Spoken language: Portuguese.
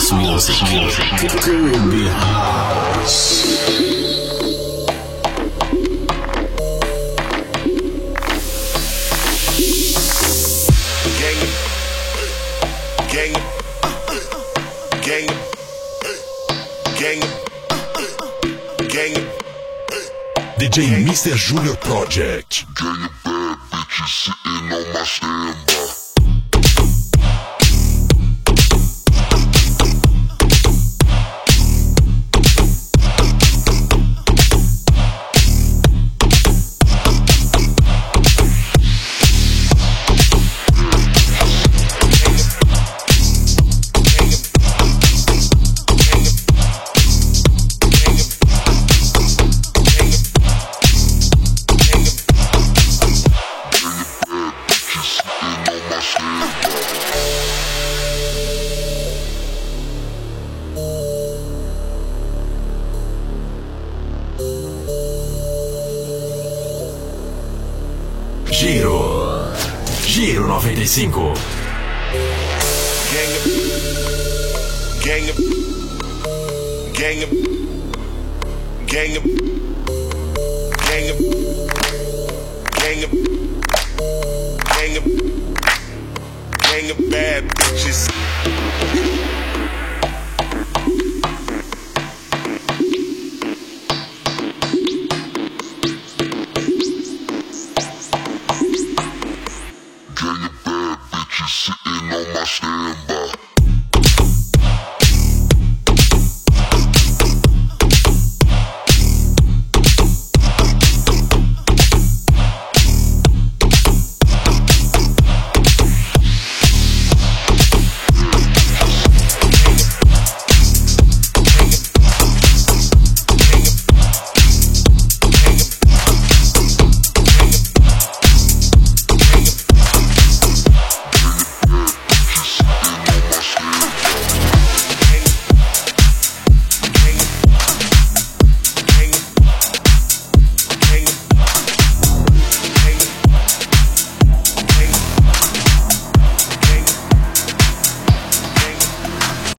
house music. Caribbean house. DJ Mr. Junior Project. Gang of bad bitches sitting on my standby. Giro 95. Gang of bad bitches. Gang of bad bitches sitting on my standby.